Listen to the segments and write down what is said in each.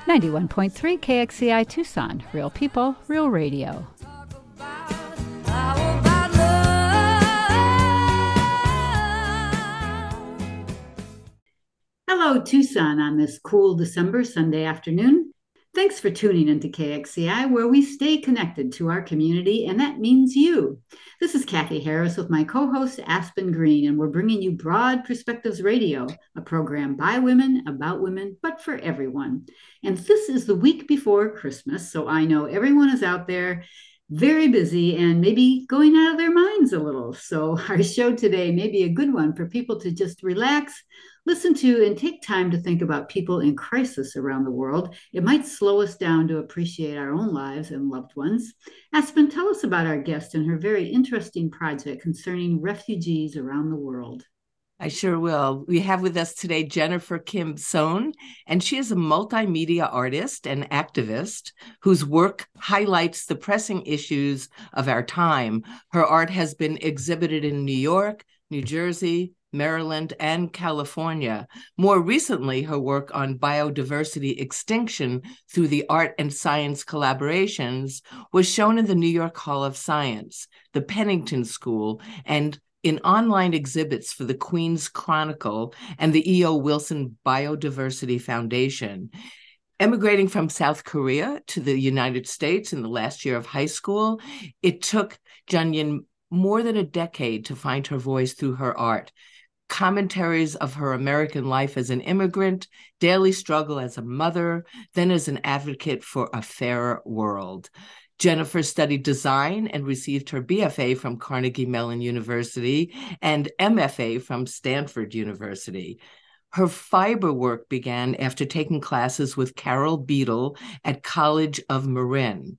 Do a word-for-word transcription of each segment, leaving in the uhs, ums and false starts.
ninety-one point three K X C I Tucson, real people, real radio. Hello, Tucson, on this cool December Sunday afternoon. Thanks for tuning into K X C I, where we stay connected to our community, and that means you. This is Kathy Harris with my co-host Aspen Green, and we're bringing you Broad Perspectives Radio, a program by women, about women, but for everyone. And this is the week before Christmas, so I know everyone is out there very busy and maybe going out of their minds a little. So our show today may be a good one for people to just relax, listen to, and take time to think about people in crisis around the world. It might slow us down to appreciate our own lives and loved ones. Aspen, tell us about our guest and her very interesting project concerning refugees around the world. I sure will. We have with us today Jennifer Kim Sohn, and she is a multimedia artist and activist whose work highlights the pressing issues of our time. Her art has been exhibited in New York, New Jersey, Maryland, and California. More recently, her work on biodiversity extinction through the art and science collaborations was shown in the New York Hall of Science, the Pennington School, and in online exhibits for the Queen's Chronicle and the E O Wilson Biodiversity Foundation. Emigrating from South Korea to the United States in the last year of high school, it took Junyin more than a decade to find her voice through her art. Commentaries of her American life as an immigrant, daily struggle as a mother, then as an advocate for a fairer world. Jennifer studied design and received her B F A from Carnegie Mellon University and M F A from Stanford University. Her fiber work began after taking classes with Carol Beadle at College of Marin.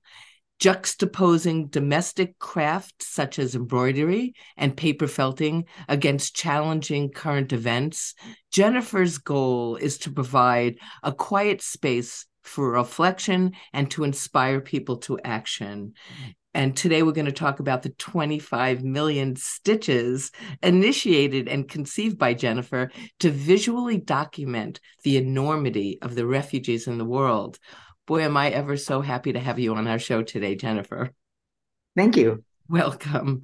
Juxtaposing domestic crafts such as embroidery and paper felting against challenging current events, Jennifer's goal is to provide a quiet space for reflection and to inspire people to action. And today we're going to talk about the twenty-five million stitches initiated and conceived by Jennifer to visually document the enormity of the refugees in the world. Boy, am I ever so happy to have you on our show today, Jennifer. Thank you. Welcome.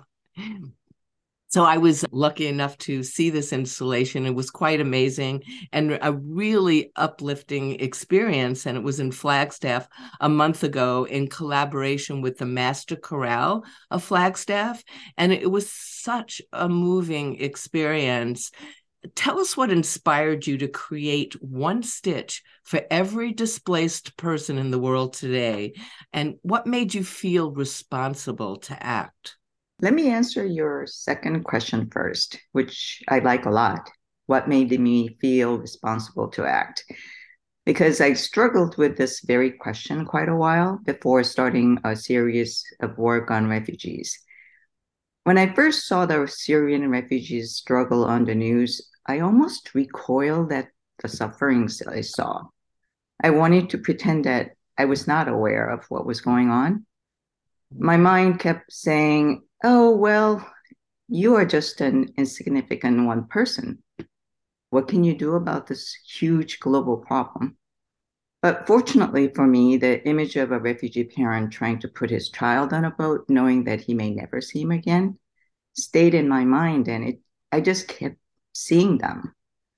So I was lucky enough to see this installation. It was quite amazing and a really uplifting experience. And it was in Flagstaff a month ago in collaboration with the Master Chorale of Flagstaff. And it was such a moving experience. Tell us what inspired you to create one stitch for every displaced person in the world today, and what made you feel responsible to act? Let me answer your second question first, which I like a lot. What made me feel responsible to act? Because I struggled with this very question quite a while before starting a series of work on refugees. When I first saw the Syrian refugees struggle on the news, I almost recoiled at the sufferings I saw. I wanted to pretend that I was not aware of what was going on. My mind kept saying, oh, well, you are just an insignificant one person. What can you do about this huge global problem? But fortunately for me, the image of a refugee parent trying to put his child on a boat, knowing that he may never see him again, stayed in my mind, and it, I just kept seeing them.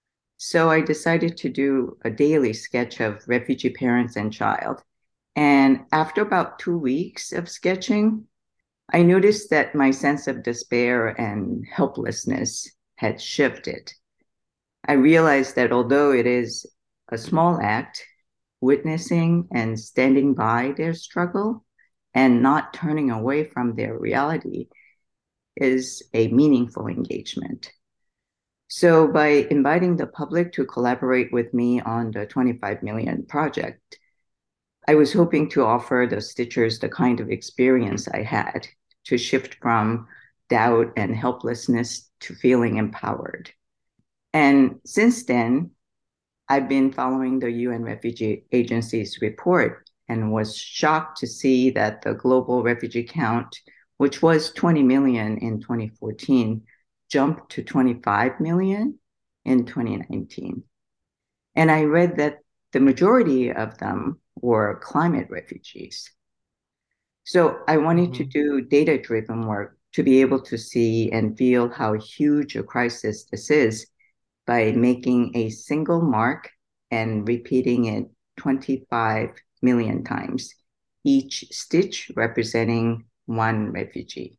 So I decided to do a daily sketch of refugee parents and child. And after about two weeks of sketching, I noticed that my sense of despair and helplessness had shifted. I realized that although it is a small act, witnessing and standing by their struggle and not turning away from their reality is a meaningful engagement. So by inviting the public to collaborate with me on the twenty-five million project, I was hoping to offer the stitchers the kind of experience I had to shift from doubt and helplessness to feeling empowered. And since then, I've been following the U N Refugee Agency's report and was shocked to see that the global refugee count, which was twenty million in twenty fourteen, jumped to twenty-five million in twenty nineteen. And I read that the majority of them were climate refugees. So I wanted mm-hmm. to do data-driven work to be able to see and feel how huge a crisis this is by making a single mark and repeating it twenty-five million times, each stitch representing one refugee.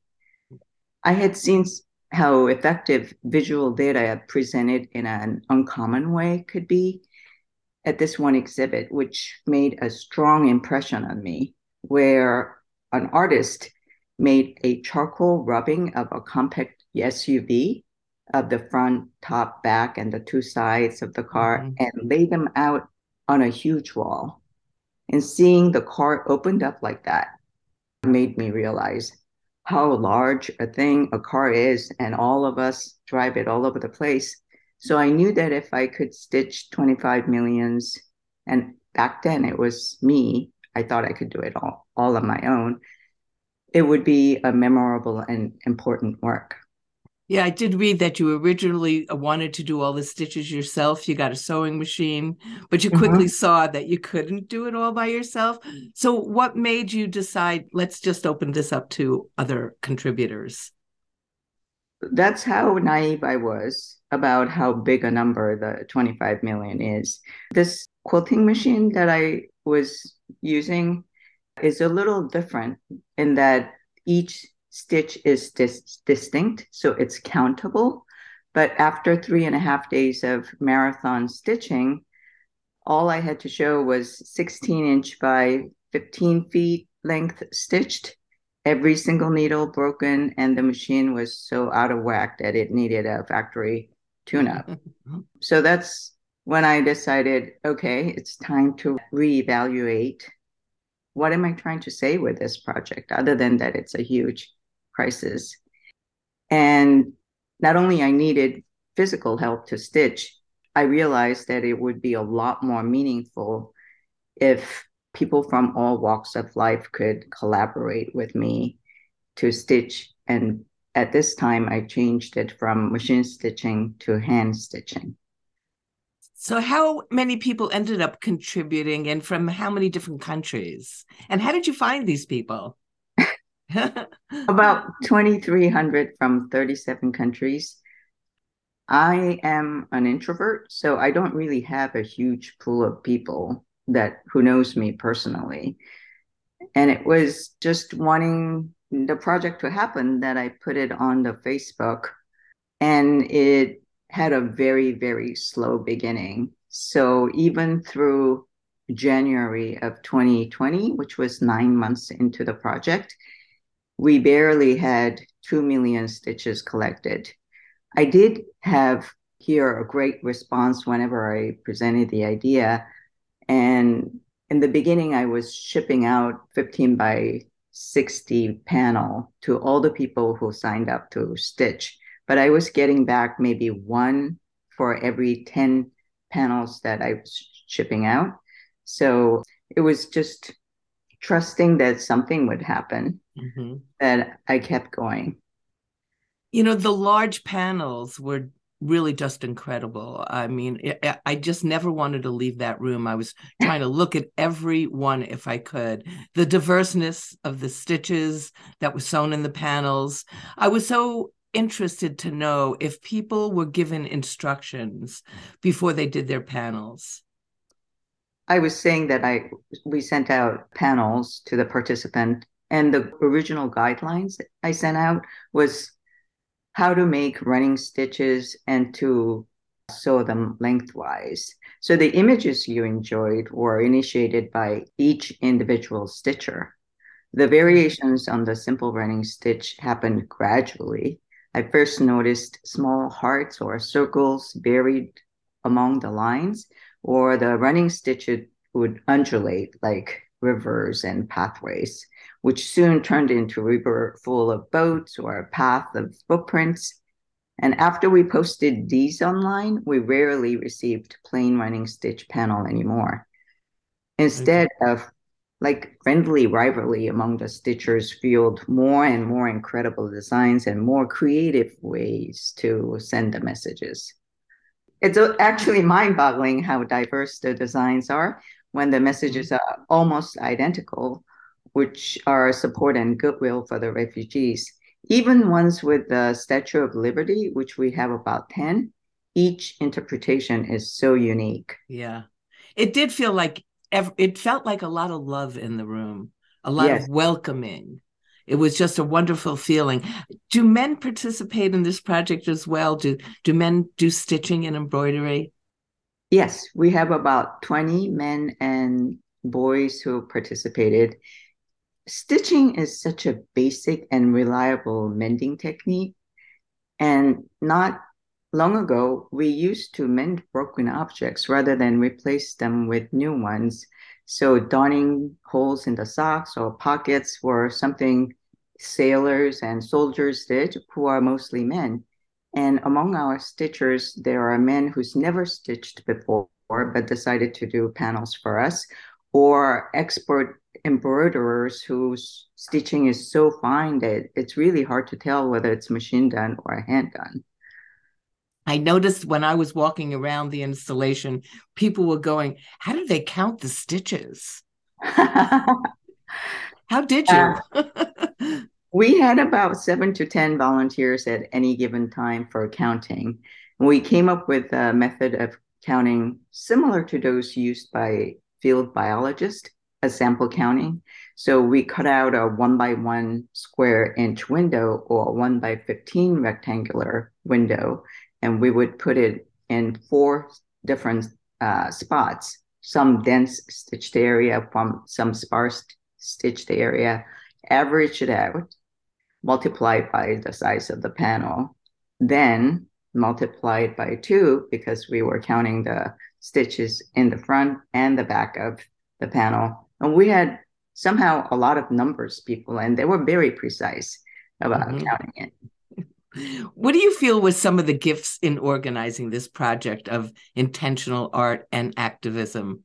I had seen how effective visual data presented in an uncommon way could be at this one exhibit, which made a strong impression on me, where an artist made a charcoal rubbing of a compact S U V of the front, top, back, and the two sides of the car, mm-hmm. and laid them out on a huge wall. And seeing the car opened up like that made me realize how large a thing a car is, and all of us drive it all over the place. So I knew that if I could stitch twenty-five millions, and back then it was me, I thought I could do it all, all on my own, it would be a memorable and important work. Yeah, I did read that you originally wanted to do all the stitches yourself. You got a sewing machine, but you quickly mm-hmm. saw that you couldn't do it all by yourself. So what made you decide, let's just open this up to other contributors? That's how naive I was about how big a number the twenty-five million is. This quilting machine that I was using is a little different in that each stitch is dis- distinct, so it's countable. But after three and a half days of marathon stitching, all I had to show was sixteen inch by fifteen feet length stitched, every single needle broken, and the machine was so out of whack that it needed a factory tune-up. So that's when I decided, okay, it's time to reevaluate. What am I trying to say with this project, other than that it's a huge crisis? And not only I needed physical help to stitch, I realized that it would be a lot more meaningful if people from all walks of life could collaborate with me to stitch. And at this time, I changed it from machine stitching to hand stitching. So how many people ended up contributing, and from how many different countries? And how did you find these people? About twenty-three hundred from thirty-seven countries. I am an introvert, so I don't really have a huge pool of people that who knows me personally. And it was just wanting the project to happen that I put it on the Facebook, and it had a very, very slow beginning. So even through January of twenty twenty, which was nine months into the project, we barely had two million stitches collected. I did have here a great response whenever I presented the idea. And in the beginning, I was shipping out fifteen by sixty panel to all the people who signed up to stitch. But I was getting back maybe one for every ten panels that I was shipping out. So it was just trusting that something would happen, mm-hmm. that I kept going. You know, the large panels were really just incredible. I mean, it, I just never wanted to leave that room. I was trying to look at every one if I could. The diverseness of the stitches that were sewn in the panels. I was so interested to know if people were given instructions before they did their panels. I was saying that I we sent out panels to the participant, and the original guidelines I sent out was how to make running stitches and to sew them lengthwise. So the images you enjoyed were initiated by each individual stitcher. The variations on the simple running stitch happened gradually. I first noticed small hearts or circles buried among the lines, or the running stitch would undulate like rivers and pathways, which soon turned into a river full of boats or a path of footprints. And after we posted these online, we rarely received plain running stitch panel anymore. Instead okay. of like friendly rivalry among the stitchers fueled more and more incredible designs and more creative ways to send the messages. It's actually mind-boggling how diverse the designs are when the messages are almost identical, which are support and goodwill for the refugees. Even ones with the Statue of Liberty, which we have about ten, each interpretation is so unique. Yeah. It did feel like, it felt like a lot of love in the room, a lot Yes. of welcoming. It was just a wonderful feeling. Do men participate in this project as well? Do, do men do stitching and embroidery? Yes, we have about twenty men and boys who participated. Stitching is such a basic and reliable mending technique. And not long ago, we used to mend broken objects rather than replace them with new ones. So darning holes in the socks or pockets were something sailors and soldiers did, who are mostly men. And among our stitchers, there are men who's never stitched before, but decided to do panels for us, or expert embroiderers whose stitching is so fine that it's really hard to tell whether it's machine done or hand done. I noticed when I was walking around the installation, people were going, how do they count the stitches? How did you? Uh, we had about seven to ten volunteers at any given time for counting. We came up with a method of counting similar to those used by field biologists, a sample counting. So we cut out a one by one square inch window or a one by fifteen rectangular window, and we would put it in four different uh, spots, some dense stitched area from some sparse stitched area, average it out, multiply by the size of the panel, then multiply it by two because we were counting the stitches in the front and the back of the panel. And we had somehow a lot of numbers, people, and they were very precise about mm-hmm. counting it. What do you feel was some of the gifts in organizing this project of intentional art and activism?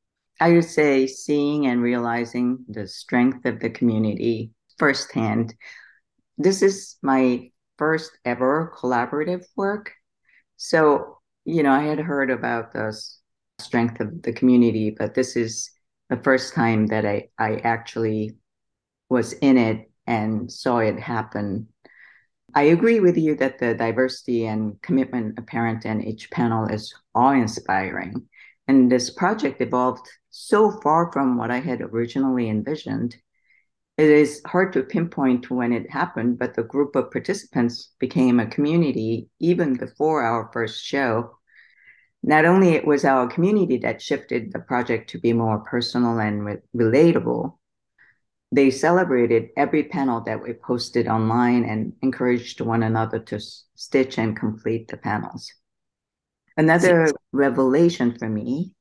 I would say seeing and realizing the strength of the community firsthand. This is my first ever collaborative work. So, you know, I had heard about the strength of the community, but this is the first time that I, I actually was in it and saw it happen. I agree with you that the diversity and commitment apparent in each panel is awe-inspiring. And this project evolved so far from what I had originally envisioned. It is hard to pinpoint when it happened, but the group of participants became a community even before our first show. Not only it was our community that shifted the project to be more personal and re- relatable, they celebrated every panel that we posted online and encouraged one another to s- stitch and complete the panels. Another revelation for me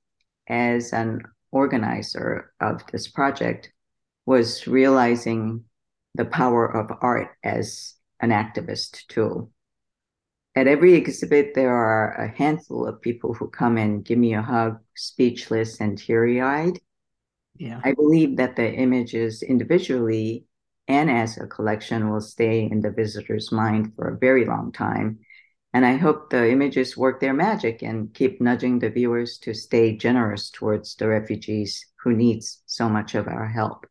as an organizer of this project was realizing the power of art as an activist tool. At every exhibit, there are a handful of people who come and give me a hug, speechless and teary-eyed. Yeah. I believe that the images individually and as a collection will stay in the visitor's mind for a very long time. And I hope the images work their magic and keep nudging the viewers to stay generous towards the refugees who needs so much of our help.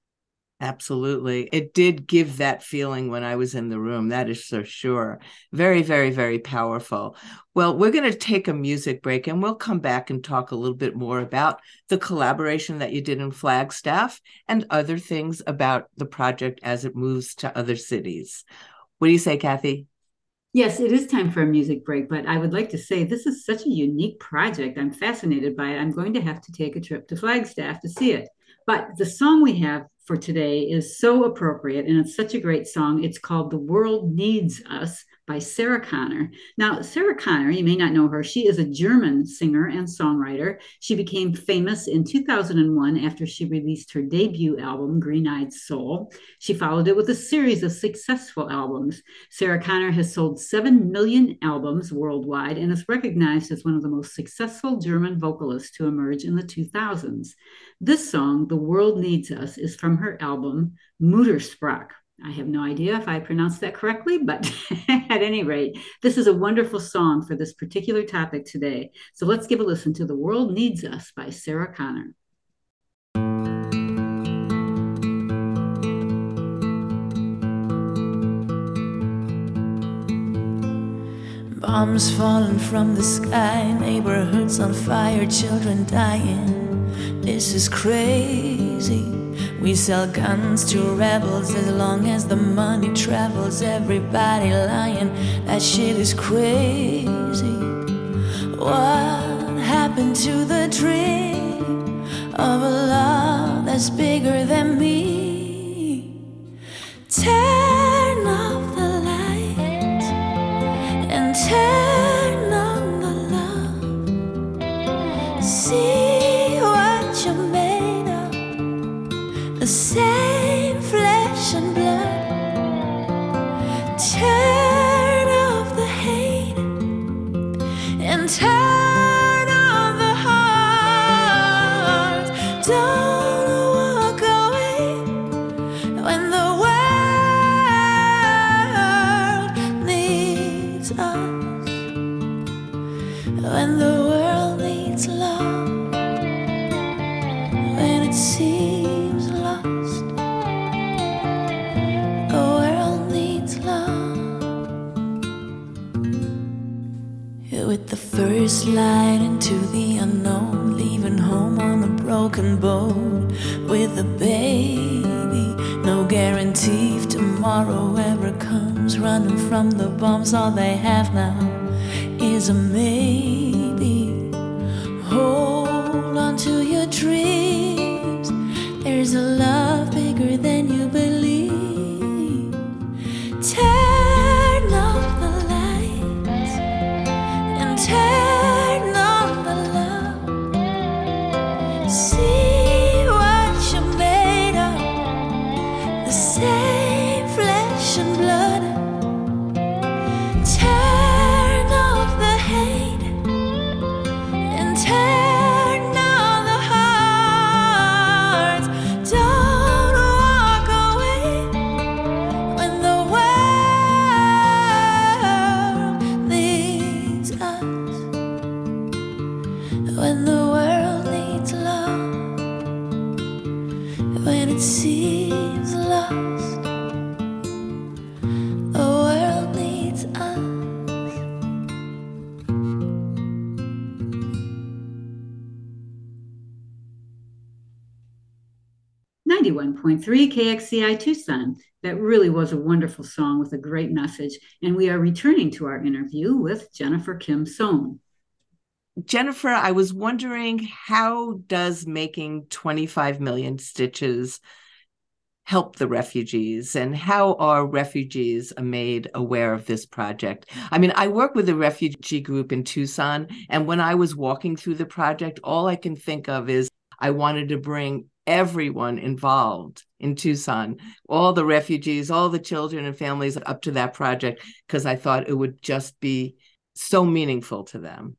Absolutely. It did give that feeling when I was in the room. That is for sure. Very, very, very powerful. Well, we're going to take a music break and we'll come back and talk a little bit more about the collaboration that you did in Flagstaff and other things about the project as it moves to other cities. What do you say, Kathy? Yes, it is time for a music break, but I would like to say this is such a unique project. I'm fascinated by it. I'm going to have to take a trip to Flagstaff to see it. But the song we have for today is so appropriate, and it's such a great song. It's called The World Needs Us by Sarah Connor. Now, Sarah Connor, you may not know her. She is a German singer and songwriter. She became famous in two thousand one after she released her debut album, Green Eyed Soul. She followed it with a series of successful albums. Sarah Connor has sold seven million albums worldwide and is recognized as one of the most successful German vocalists to emerge in the two thousands. This song, The World Needs Us, is from her album, Muttersprach. I have no idea if I pronounced that correctly, but at any rate, this is a wonderful song for this particular topic today. So let's give a listen to The World Needs Us by Sarah Connor. Bombs falling from the sky, neighborhoods on fire, children dying. This is crazy. We sell guns to rebels as long as the money travels. Everybody lying, that shit is crazy. What happened to the dream of a love that's bigger than me? Turn off the lights and turn on the love. See what you're made of, the same flesh and blood. Turn off the hate and turn on the heart. Don't walk away when the world needs us, when the world needs love, when it seems lost. The world needs love. With the first light into the unknown, leaving home on a broken boat with a baby. No guarantee if tomorrow ever comes. Running from the bombs, all they have now is a maybe. Hold on to your dreams. There's a love bigger than you believe. Turn off the lights and turn on the love. See what you're made of, the same flesh and blood. Turn off the hate and turn on the heart. Don't walk away when the world needs us, when the world needs love, when it seems lost. The world needs us. ninety-one point three K X C I Tucson. That really was a wonderful song with a great message. And we are returning to our interview with Jennifer Kim Sohn. Jennifer, I was wondering, how does making twenty-five million stitches help the refugees, and how are refugees made aware of this project? I mean, I work with a refugee group in Tucson, and when I was walking through the project, all I can think of is I wanted to bring everyone involved in Tucson, all the refugees, all the children and families up to that project, because I thought it would just be so meaningful to them.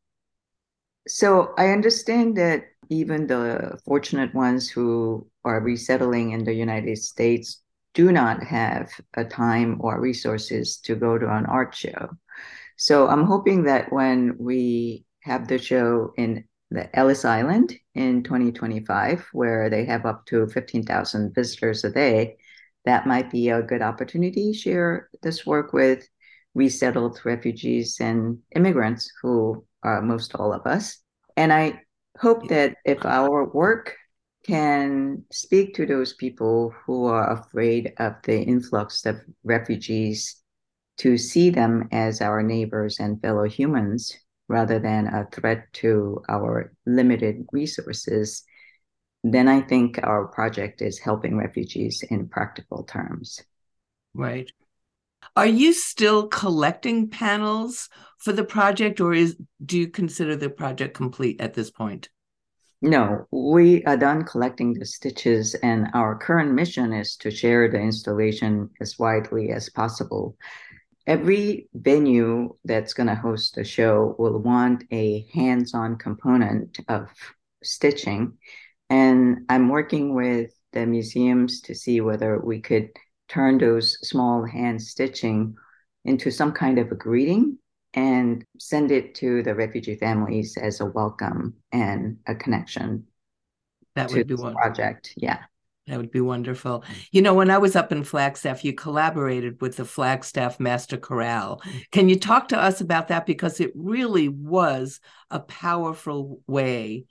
So I understand that even the fortunate ones who are resettling in the United States do not have a time or resources to go to an art show. So I'm hoping that when we have the show in the Ellis Island in twenty twenty-five, where they have up to fifteen thousand visitors a day, that might be a good opportunity to share this work with resettled refugees and immigrants who are most all of us. And I hope that if our work can speak to those people who are afraid of the influx of refugees, to see them as our neighbors and fellow humans rather than a threat to our limited resources, then I think our project is helping refugees in practical terms. Right. Are you still collecting panels for the project, or is do you consider the project complete at this point? No, we are done collecting the stitches, and our current mission is to share the installation as widely as possible. Every venue that's going to host the show will want a hands-on component of stitching, and I'm working with the museums to see whether we could turn those small hand stitching into some kind of a greeting and send it to the refugee families as a welcome and a connection That to would be this one. project. Yeah. That would be wonderful. You know, when I was up in Flagstaff, you collaborated with the Flagstaff Master Chorale. Can you talk to us about that? Because it really was a powerful way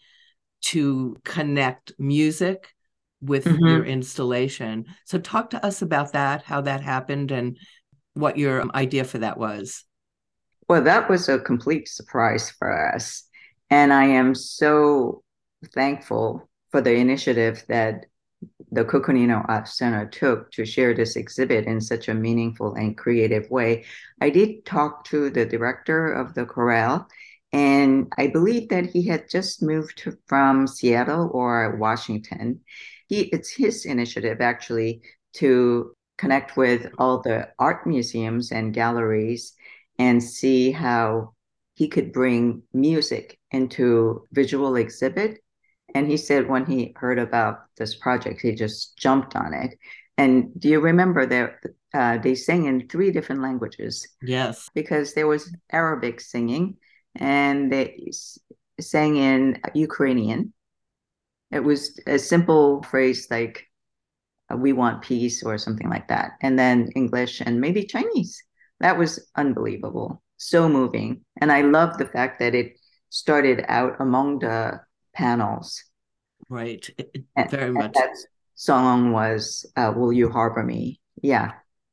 to connect music with Mm-hmm. your installation. So talk to us about that, how that happened, and what your idea for that was. Well, that was a complete surprise for us. And I am so thankful for the initiative that the Coconino Art Center took to share this exhibit in such a meaningful and creative way. I did talk to the director of the chorale, and I believe that he had just moved from Seattle or Washington. He, it's his initiative actually to connect with all the art museums and galleries and see how he could bring music into visual exhibit. And he said when he heard about this project, he just jumped on it. And do you remember that uh, they sang in three different languages? Yes. Because there was Arabic singing and they sang in Ukrainian. It was a simple phrase like, we want peace or something like that. And then English and maybe Chinese. That was unbelievable. So moving. And I love the fact that it started out among the panels. Right. It, and, very and much. That song was uh, Will You Harbor Me? Yeah.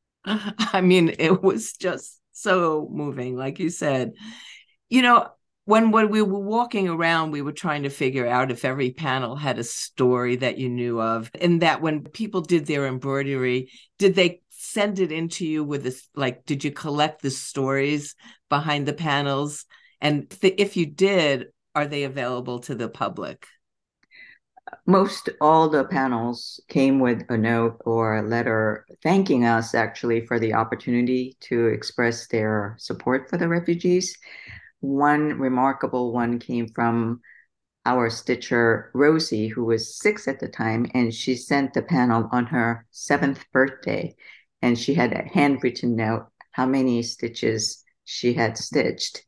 I mean, it was just so moving, like you said. You know, when, when we were walking around, we were trying to figure out if every panel had a story that you knew of, and that when people did their embroidery, did they send it into you with this, like, did you collect the stories behind the panels? And th- if you did, are they available to the public? Most all the panels came with a note or a letter thanking us actually for the opportunity to express their support for the refugees. One remarkable one came from our stitcher, Rosie, who was six at the time, and she sent the panel on her seventh birthday. And she had a handwritten note how many stitches she had stitched.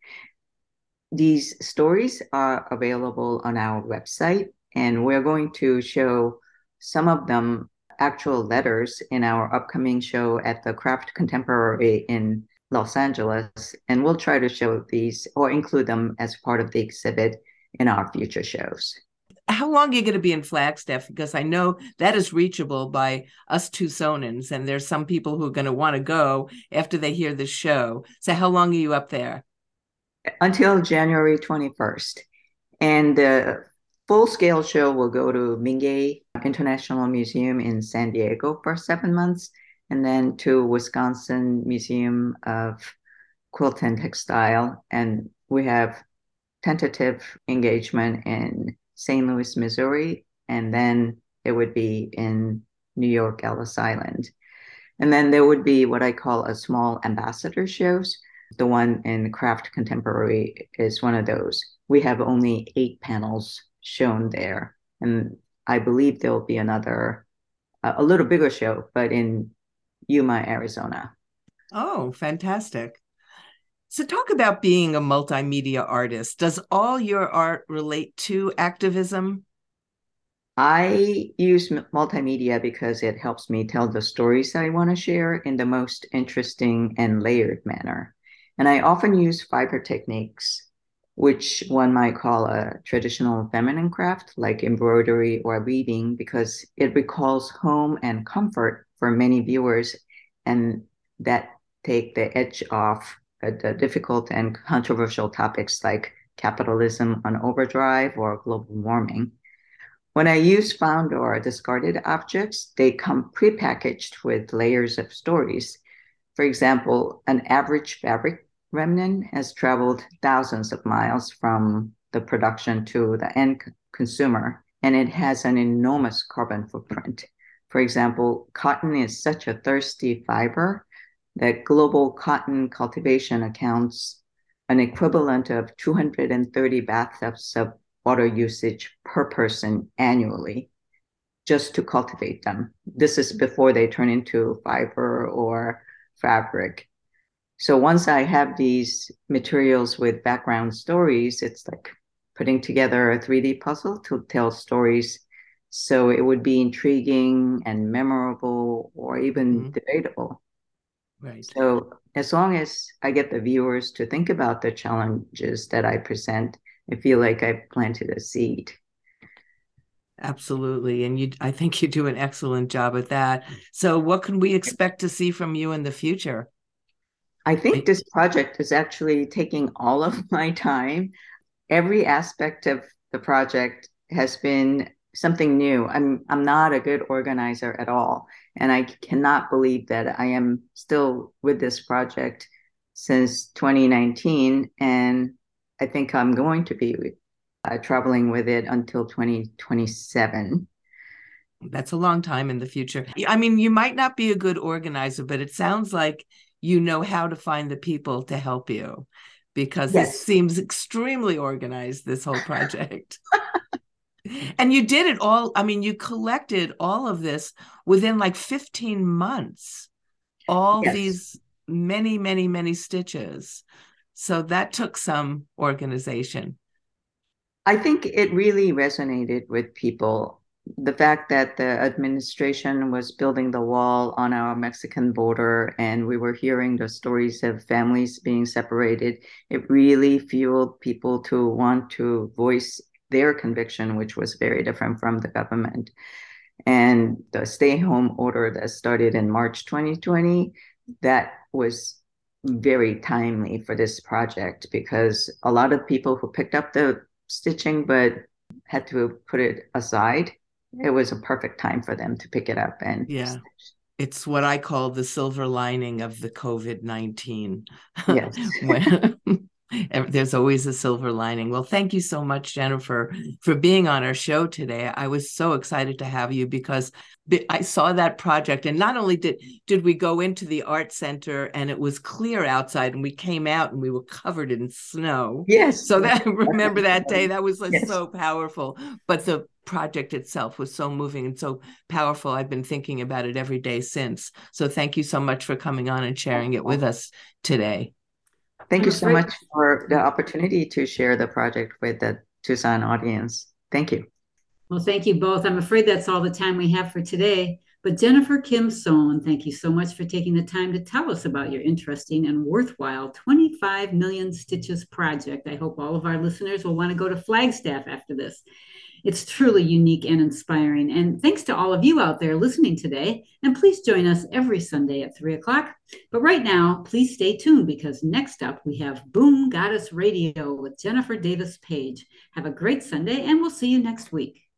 These stories are available on our website, and we're going to show some of them actual letters in our upcoming show at the Craft Contemporary in Los Angeles. And we'll try to show these or include them as part of the exhibit in our future shows. How long are you going to be in Flagstaff? Because I know that is reachable by us Tucsonans, and there's some people who are going to want to go after they hear the show. So how long are you up there? Until January twenty-first. And the full-scale show will go to Mingei International Museum in San Diego for seven months, and then to Wisconsin Museum of Quilt and Textile. And we have tentative engagement in Saint Louis, Missouri, and then it would be in New York, Ellis Island. And then there would be what I call a small ambassador shows. The one in Craft Contemporary is one of those. We have only eight panels shown there. And I believe there will be another, uh, a little bigger show, but in Yuma, Arizona. Oh, fantastic. So talk about being a multimedia artist. Does all your art relate to activism? I use multimedia because it helps me tell the stories I want to share in the most interesting and layered manner. And I often use fiber techniques, which one might call a traditional feminine craft like embroidery or weaving, because it recalls home and comfort for many viewers, and that take the edge off the difficult and controversial topics like capitalism on overdrive or global warming. When I use found or discarded objects, they come prepackaged with layers of stories. For example, an average fabric remnant has traveled thousands of miles from the production to the end consumer, and it has an enormous carbon footprint. For example, cotton is such a thirsty fiber that global cotton cultivation accounts an equivalent of two hundred thirty bathtubs of water usage per person annually. just to cultivate them. This is before they turn into fiber or fabric. So once I have these materials with background stories, it's like putting together a three D puzzle to tell stories. So it would be intriguing and memorable or even mm-hmm. debatable. Right. So as long as I get the viewers to think about the challenges that I present, I feel like I've planted a seed. Absolutely. And you, I think you do an excellent job at that. So what can we expect to see from you in the future? I think this project is actually taking all of my time. Every aspect of the project has been something new. I'm I'm not a good organizer at all. And I cannot believe that I am still with this project since twenty nineteen. And I think I'm going to be uh, traveling with it until twenty twenty-seven. That's a long time in the future. I mean, you might not be a good organizer, but it sounds like you know how to find the people to help you, because yes. This seems extremely organized, this whole project. And you did it all. I mean, you collected all of this within like fifteen months, all yes. these many, many, many stitches. So that took some organization. I think it really resonated with people. The fact that the administration was building the wall on our Mexican border and we were hearing the stories of families being separated, it really fueled people to want to voice their conviction, which was very different from the government. And the stay-home order that started in March twenty twenty, that was very timely for this project, because a lot of people who picked up the stitching but had to put it aside, it was a perfect time for them to pick it up and yeah stitch. It's what I call the silver lining of the COVID nineteen. Yes. When, there's always a silver lining. Well, thank you so much, Jennifer, for being on our show today. I was so excited to have you because I saw that project, and not only did did we go into the art center and it was clear outside, and we came out and we were covered in snow. Yes. So that remember that day, that was like yes. so powerful. But the project itself was so moving and so powerful. I've been thinking about it every day since. So thank you so much for coming on and sharing it with us today. Thank you so much for the opportunity to share the project with the Tucson audience. Thank you. Well, thank you both. I'm afraid that's all the time we have for today. But Jennifer Kim Sohn, thank you so much for taking the time to tell us about your interesting and worthwhile twenty-five million Stitches project. I hope all of our listeners will want to go to Flagstaff after this. It's truly unique and inspiring. And thanks to all of you out there listening today. And please join us every Sunday at three o'clock. But right now, please stay tuned, because next up we have Boom Goddess Radio with Jennifer Davis Page. Have a great Sunday, and we'll see you next week.